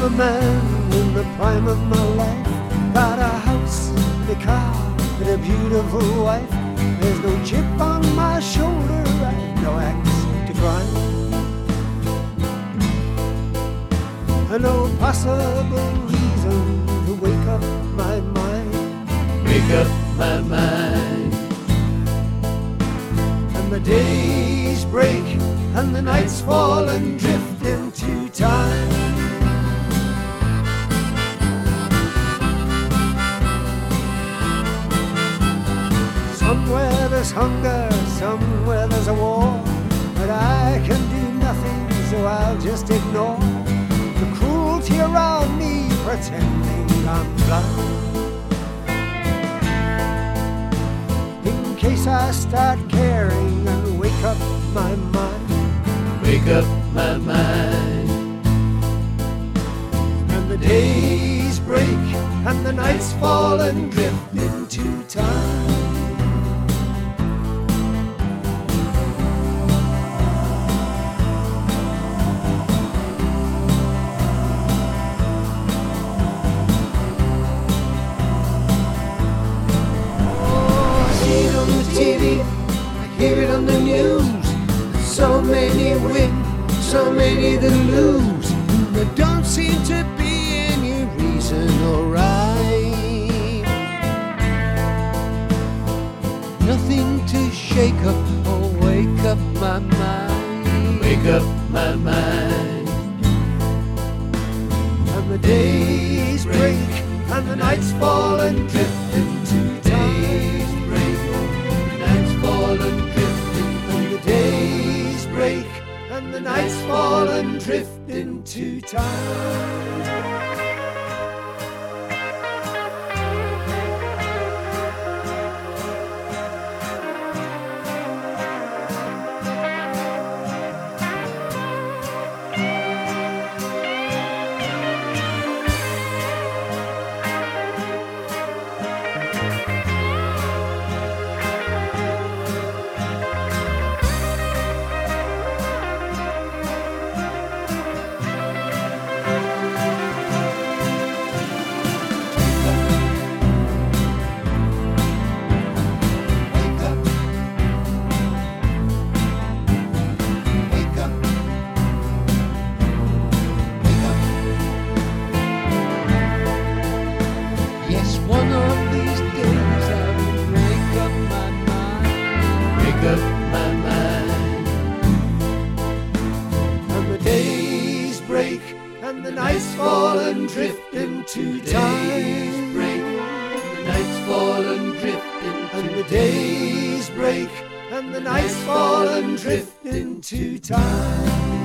a man in the prime of my life. Got a house, and a car, and a beautiful wife. There's no chip on my shoulder, I've no axe to grind. And no possible reason to wake up my mind. Wake up my mind. And the days break, and the nights fall and drift into time. Somewhere there's hunger, somewhere there's a war. But I can do nothing, so I'll just ignore the cruelty around me, pretending I'm blind. In case I start caring and wake up my mind. Wake up my mind. And the days break, and the nights fall and drift into time. TV, I hear it on the news. So many win, so many that lose. There don't seem to be any reason or rhyme. Nothing to shake up or wake up my mind. Wake up my mind. And the days break, and the nights fall and drift into time. And the nights fall and drift into time. One of these days I will make up my mind. Make up my mind. And the days break, and the nights fall and drift into time. Break, the nights fall and drift into And the days break, and the nights fall and drift into time.